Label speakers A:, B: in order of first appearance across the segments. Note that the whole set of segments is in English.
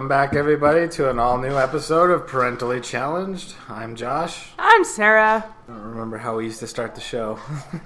A: Welcome back, everybody, to an all-new episode of Parentally Challenged. I'm Josh.
B: I'm Sarah.
A: I don't remember how we used to start the show.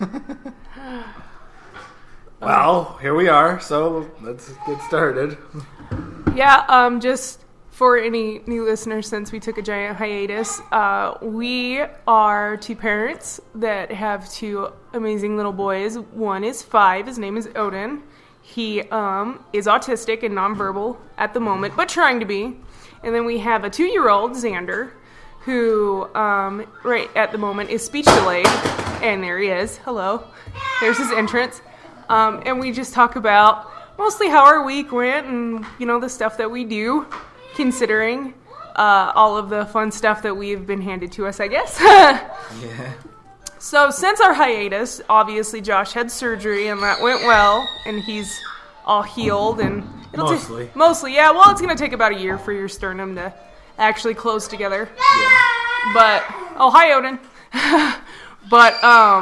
A: Well, here we are, so let's get started.
B: Yeah, just for any new listeners, since we took a giant hiatus, we are two parents that have two amazing little boys. One is 5. His name is Odin. He is autistic and nonverbal at the moment, but trying to be. And then we have a 2-year-old, Xander, who right at the moment is speech delayed. And there he is. Hello. There's his entrance. And we just talk about mostly how our week went and, you know, the stuff that we do, considering all of the fun stuff that we've been handed to us, I guess.
A: Yeah.
B: So since our hiatus, obviously Josh had surgery and that went well, and he's all healed. And mostly, yeah. Well, it's going to take about a year for your sternum to actually close together.
A: Yeah.
B: But, oh, hi, Odin. But,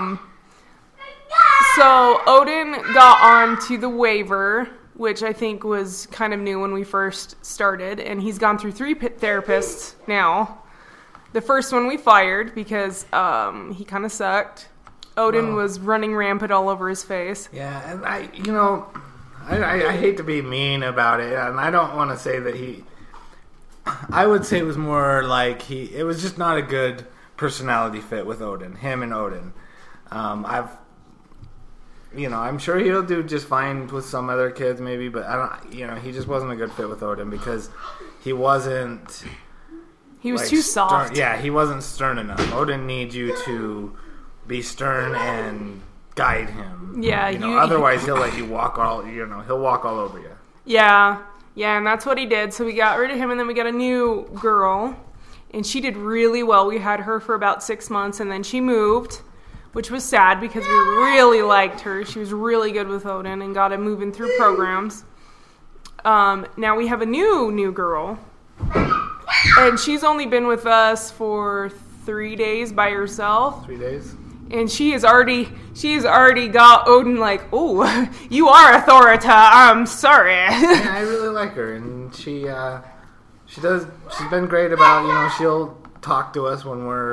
B: so Odin got onto the waiver, which I think was kind of new when we first started, and he's gone through 3 therapists now. The first one we fired because he kind of sucked. Odin was running rampant all over his face.
A: Yeah, and I hate to be mean about it, and I don't want to say that I would say it was more like it was just not a good personality fit with Odin, him and Odin. I'm sure he'll do just fine with some other kids maybe, but he just wasn't a good fit with Odin because he wasn't...
B: He was too soft.
A: He wasn't stern enough. Odin needs you to be stern and guide him.
B: Yeah,
A: otherwise he'll let you walk he'll walk all over you.
B: Yeah, and that's what he did. So we got rid of him, and then we got a new girl, and she did really well. We had her for about 6 months, and then she moved, which was sad because we really liked her. She was really good with Odin and got him moving through programs. Now we have a new girl. And she's only been with us for 3 days by herself.
A: 3 days?
B: And she's already got Odin like, oh, you are authorita. I'm sorry.
A: Yeah, I really like her, and she's been great about, she'll talk to us when we're,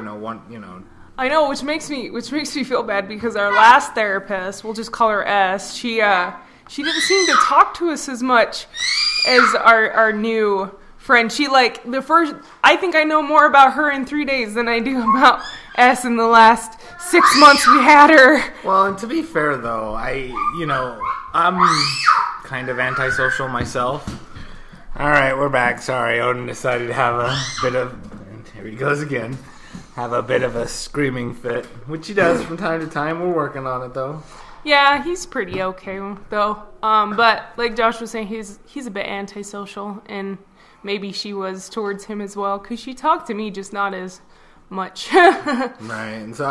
B: I know, which makes me feel bad because our last therapist, we'll just call her S, she didn't seem to talk to us as much as our new friend. She I think I know more about her in 3 days than I do about S in the last 6 months we had her.
A: Well, and to be fair though, I'm kind of antisocial myself. Alright, we're back. Sorry, Odin decided to have a bit of, and here he goes again, have a bit of a screaming fit, which he does from time to time. We're working on it though.
B: Yeah, he's pretty okay though. But like Josh was saying, he's a bit antisocial, and maybe she was towards him as well, because she talked to me, just not as much.
A: Right, and so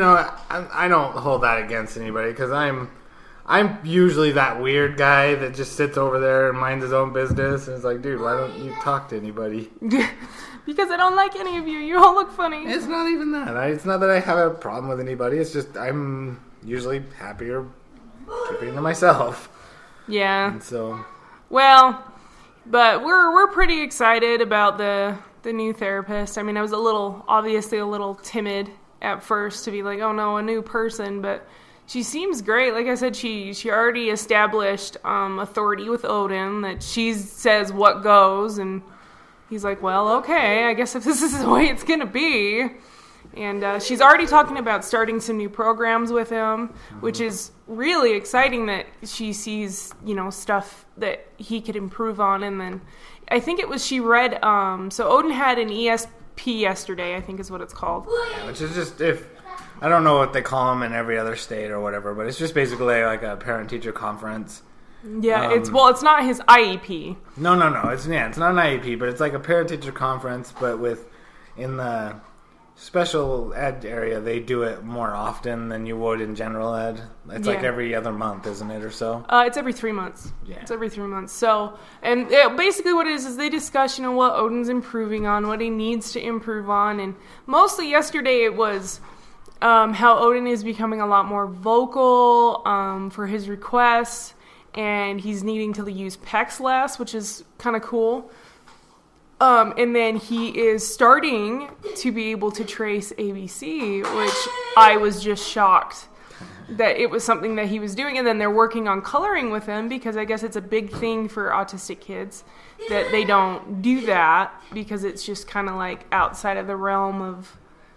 A: I don't hold that against anybody, because I'm usually that weird guy that just sits over there and minds his own business, and it's like, dude, why don't you talk to anybody?
B: Because I don't like any of you. You all look funny.
A: It's not even that. It's not that I have a problem with anybody. It's just I'm usually happier keeping to myself.
B: Yeah.
A: And so...
B: Well... But we're pretty excited about the new therapist. I mean, I was obviously a little timid at first to be like, oh no, a new person, but she seems great. Like I said, she already established authority with Odin, that she says what goes, and he's like, well, okay, I guess if this is the way it's gonna be. And she's already talking about starting some new programs with him, which is really exciting that she sees, stuff that he could improve on. And then I think she read, so Odin had an ESP yesterday, I think is what it's called.
A: Yeah, which is just, I don't know what they call them in every other state or whatever, but it's just basically like a parent-teacher conference.
B: Yeah, it's not his IEP.
A: No, it's not an IEP, but it's like a parent-teacher conference, but in the special ed area, they do it more often than you would in general ed. It's like every other month, isn't it, or so?
B: It's every 3 months.
A: Yeah.
B: It's every 3 months. So, and basically what it is they discuss, what Odin's improving on, what he needs to improve on. And mostly yesterday it was how Odin is becoming a lot more vocal for his requests. and he's needing to use PECs less, which is kind of cool. And then he is starting to be able to trace ABC, which I was just shocked that it was something that he was doing. And then they're working on coloring with him, because I guess it's a big thing for autistic kids that they don't do that, because it's just kind of like outside of the realm of,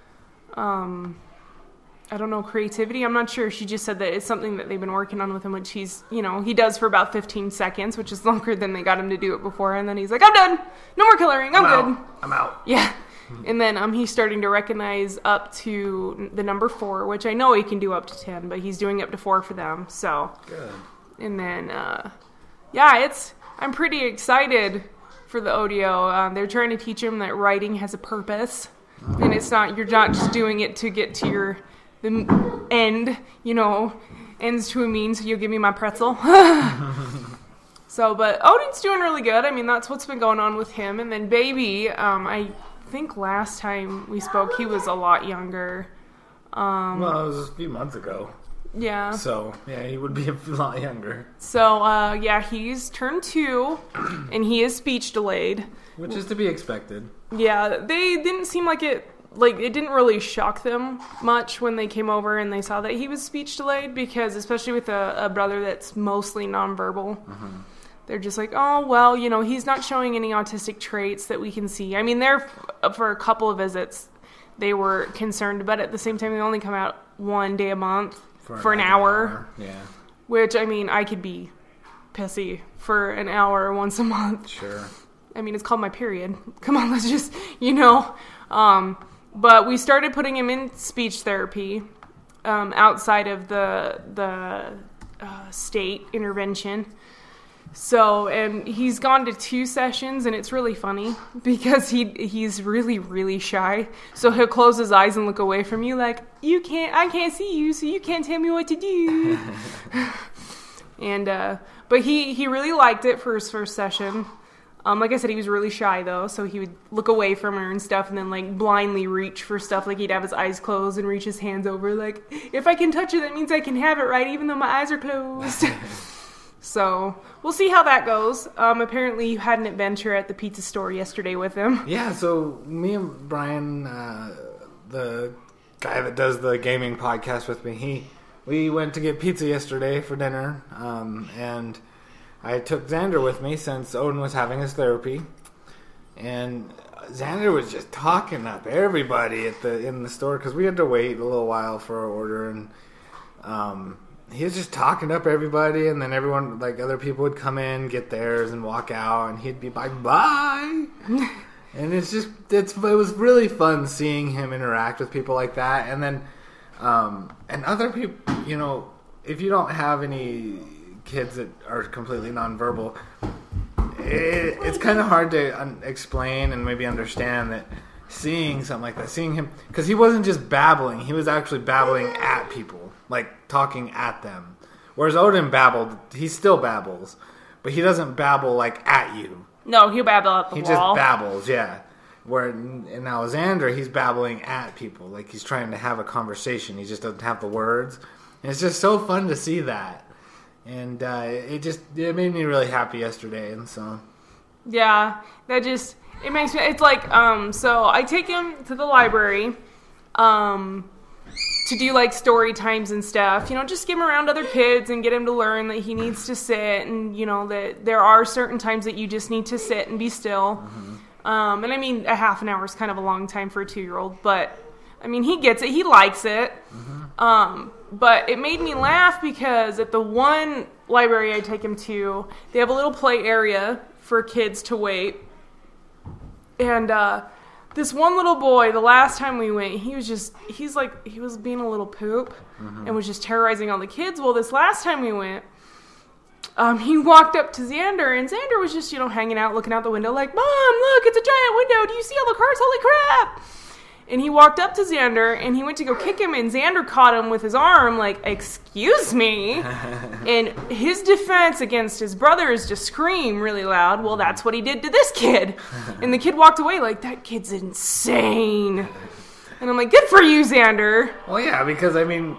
B: I don't know, creativity. I'm not sure. She just said that it's something that they've been working on with him, which he's, he does for about 15 seconds, which is longer than they got him to do it before. And then he's like, I'm done. No more coloring. I'm good.
A: I'm out.
B: Yeah. And then he's starting to recognize up to the number 4, which I know he can do up to 10, but he's doing up to 4 for them. So
A: good.
B: And then, I'm pretty excited for the audio. They're trying to teach him that writing has a purpose, and you're not just doing it to get to the end, ends to a means, so you'll give me my pretzel. But Odin's doing really good. I mean, that's what's been going on with him. And then Baby, I think last time we spoke, he was a lot younger.
A: Well, it was a few months ago.
B: Yeah.
A: So, yeah, he would be a lot younger.
B: So, he's turned 2, and he is speech delayed.
A: Which is to be expected.
B: Yeah, they didn't seem like it didn't really shock them much when they came over and they saw that he was speech delayed, because especially with a brother that's mostly nonverbal, they're just like, oh, well, he's not showing any autistic traits that we can see. I mean, for a couple of visits, they were concerned, but at the same time, they only come out 1 day a month for an hour. Yeah. Which, I mean, I could be pissy for an hour once a month.
A: Sure.
B: I mean, it's called my period. Come on, let's just, But we started putting him in speech therapy outside of the state intervention. So, and he's gone to 2 sessions, and it's really funny because he's really, really shy. So he'll close his eyes and look away from you like, I can't see you, so you can't tell me what to do. And, but he really liked it for his first session. Like I said, he was really shy, though, so he would look away from her and stuff and then, blindly reach for stuff. Like, he'd have his eyes closed and reach his hands over. Like, if I can touch it, that means I can have it, right, even though my eyes are closed. So, we'll see how that goes. Apparently, you had an adventure at the pizza store yesterday with him.
A: Yeah, so me and Brian, the guy that does the gaming podcast with me, we went to get pizza yesterday for dinner, and I took Xander with me since Odin was having his therapy, and Xander was just talking up everybody in the store, because we had to wait a little while for our order, and he was just talking up everybody, and then everyone, other people would come in, get theirs, and walk out, and he'd be like, bye! And it was really fun seeing him interact with people like that, and then, and other people, if you don't have any kids that are completely nonverbal, it's kind of hard to explain and maybe understand that seeing something like that, seeing him, because he wasn't just babbling, he was actually babbling at people, talking at them. Whereas Odin babbled, he still babbles, but he doesn't babble at you.
B: No, he'll babble at the wall.
A: He just babbles, yeah. And now Xander, he's babbling at people, he's trying to have a conversation. He just doesn't have the words. And it's just so fun to see that. And it made me really happy yesterday, and so. Yeah,
B: it makes me, it's so I take him to the library, to do story times and stuff, just get him around other kids and get him to learn that he needs to sit, and, that there are certain times that you just need to sit and be still. Mm-hmm. And I mean, a half an hour is kind of a long time for a 2-year-old, but I mean, he gets it, he likes it. Mm-hmm. But it made me laugh because at the one library I take him to, they have a little play area for kids to wait. And this one little boy, the last time we went, he was being a little poop, mm-hmm. and was just terrorizing all the kids. Well, this last time we went, he walked up to Xander, and Xander was just, hanging out, looking out the window like, Mom, look, it's a giant window. Do you see all the cars? Holy crap. And he walked up to Xander, and he went to go kick him, and Xander caught him with his arm, excuse me. And his defense against his brother is to scream really loud. Well, that's what he did to this kid. And the kid walked away that kid's insane. And I'm like, good for you, Xander.
A: Well, yeah, because, I mean,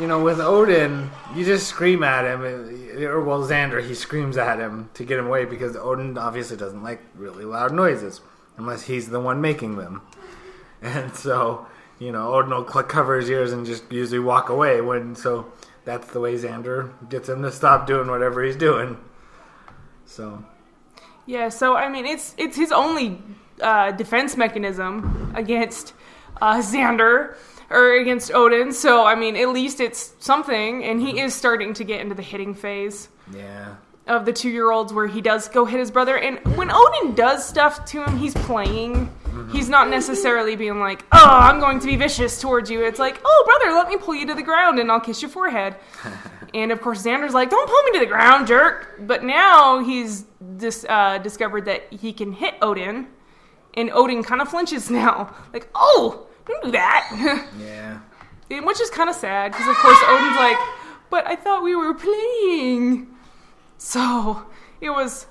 A: with Odin, you just scream at him, or Xander, he screams at him to get him away because Odin obviously doesn't like really loud noises unless he's the one making them. And so, Odin will cover his ears and just usually walk away. So that's the way Xander gets him to stop doing whatever he's doing. So.
B: Yeah, so, it's his only defense mechanism against Xander, or against Odin, so, at least it's something, and he is starting to get into the hitting phase.
A: Yeah.
B: Of the 2-year-olds where he does go hit his brother, and when Odin does stuff to him, he's playing. Mm-hmm. He's not necessarily being like, oh, I'm going to be vicious towards you. It's like, oh, brother, let me pull you to the ground, and I'll kiss your forehead. And, of course, Xander's like, don't pull me to the ground, jerk. But now he's discovered that he can hit Odin, and Odin kind of flinches now. Like, oh, don't do that.
A: Yeah.
B: Which is kind of sad, because, of course, Odin's like, but I thought we were playing. So, it was,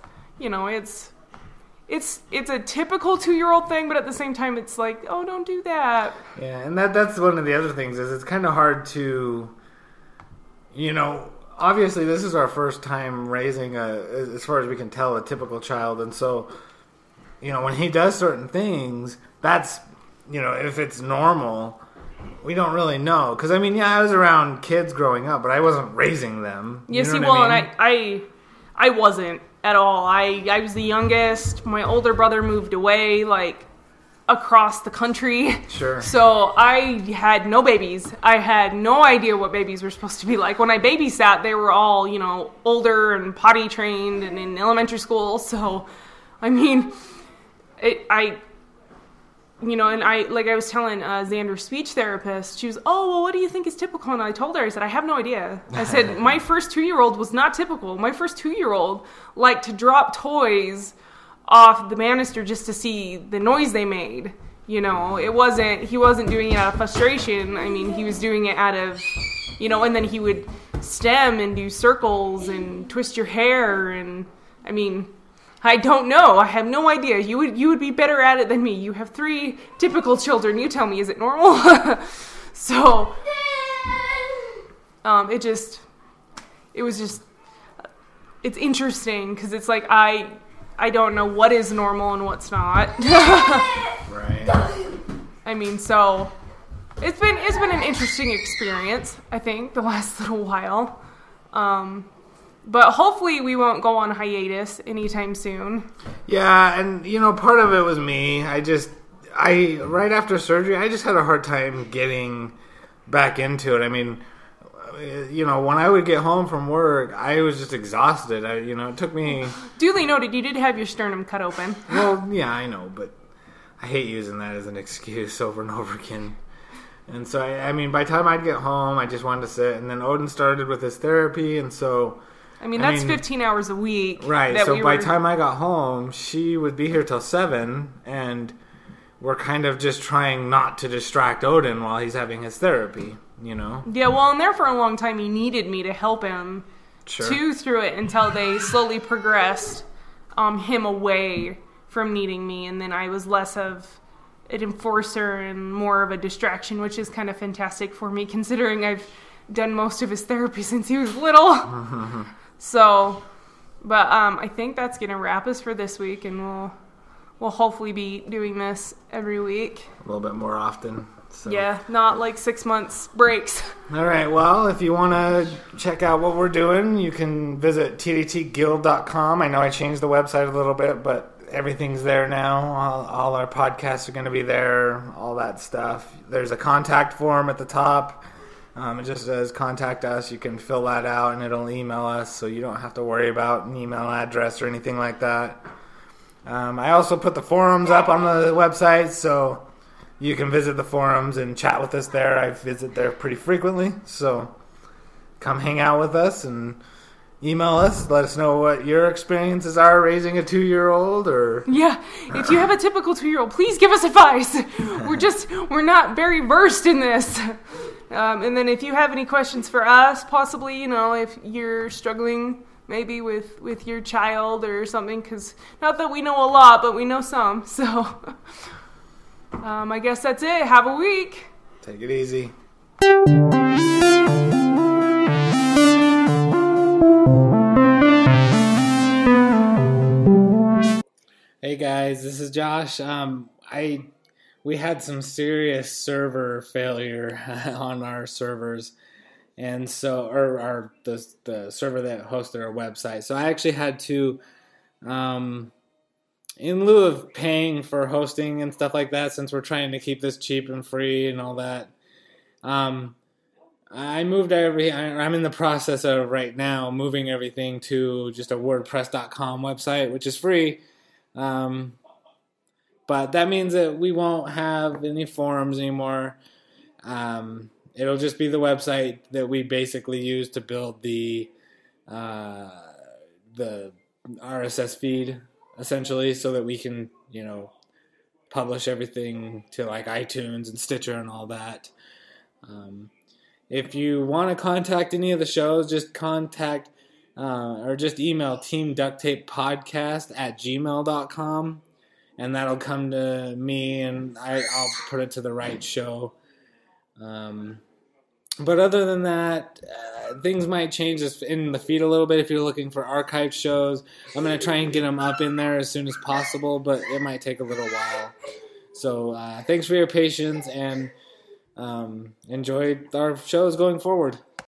B: it's a typical 2-year-old thing, but at the same time, it's like, oh, don't do that.
A: Yeah, and that's one of the other things, is it's kind of hard to, obviously this is our first time raising, as far as we can tell, a typical child, and so, when he does certain things, that's, if it's normal, we don't really know. Because, I was around kids growing up, but I wasn't raising them.
B: Yeah, and I wasn't at all. I was the youngest. My older brother moved away, across the country.
A: Sure.
B: So I had no babies. I had no idea what babies were supposed to be like. When I babysat, they were all, older and potty trained and in elementary school. So, and I was telling Xander's speech therapist, she was, oh, well, what do you think is typical? And I told her, I said, I have no idea. I said, my first 2-year-old was not typical. My first 2-year-old liked to drop toys off the banister just to see the noise they made. He wasn't doing it out of frustration. He was doing it out of, and then he would stem and do circles and twist your hair. And, I don't know. I have no idea. You would be better at it than me. You have 3 typical children. You tell me, is it normal? So, it's interesting because it's like I don't know what is normal and what's not.
A: Right.
B: So it's been an interesting experience, I think, the last little while. But hopefully we won't go on hiatus anytime soon.
A: Yeah, and, part of it was me. Right after surgery, I just had a hard time getting back into it. When I would get home from work, I was just exhausted. It took me...
B: Duly noted, you did have your sternum cut open.
A: Well, yeah, I know, but I hate using that as an excuse over and over again. And so, by the time I'd get home, I just wanted to sit. And then Odin started with his therapy, and so...
B: that's 15 hours a week.
A: Right, so by the time I got home, she would be here till 7, and we're kind of just trying not to distract Odin while he's having his therapy,
B: Yeah, well, and there for a long time, he needed me to help him through it until they slowly progressed him away from needing me, and then I was less of an enforcer and more of a distraction, which is kind of fantastic for me, considering I've done most of his therapy since he was little. So, but I think that's going to wrap us for this week, and we'll hopefully be doing this every week.
A: A little bit more often. So.
B: Yeah, not like 6 months breaks.
A: All right, well, if you want to check out what we're doing, you can visit tdtguild.com. I know I changed the website a little bit, but everything's there now. All our podcasts are going to be there, all that stuff. There's a contact form at the top. It just says contact us. You can fill that out and it'll email us, so you don't have to worry about an email address or anything like that. I also put the forums up on the website, so you can visit the forums and chat with us there. I visit there pretty frequently, so come hang out with us and email us. Let us know what your experiences are raising a 2-year-old, or...
B: Yeah, if you have a typical 2-year-old, please give us advice. We're not very versed in this. And then if you have any questions for us, possibly, if you're struggling maybe with your child or something, because not that we know a lot, but we know some. So I guess that's it. Have a week.
A: Take it easy. guys, this is Josh. We had some serious server failure on our servers, and so the server that hosted our website. So I actually had to, in lieu of paying for hosting and stuff like that, since we're trying to keep this cheap and free and all that, I moved I'm in the process of right now moving everything to just a WordPress.com website, which is free. But that means that we won't have any forums anymore. It'll just be the website that we basically use to build the RSS feed, essentially, so that we can, publish everything to like iTunes and Stitcher and all that. If you want to contact any of the shows, just contact or just email teamducttapepodcast@gmail.com. And that'll come to me, and I'll put it to the right show. But other than that, things might change in the feed a little bit if you're looking for archived shows. I'm going to try and get them up in there as soon as possible, but it might take a little while. So thanks for your patience, and enjoy our shows going forward.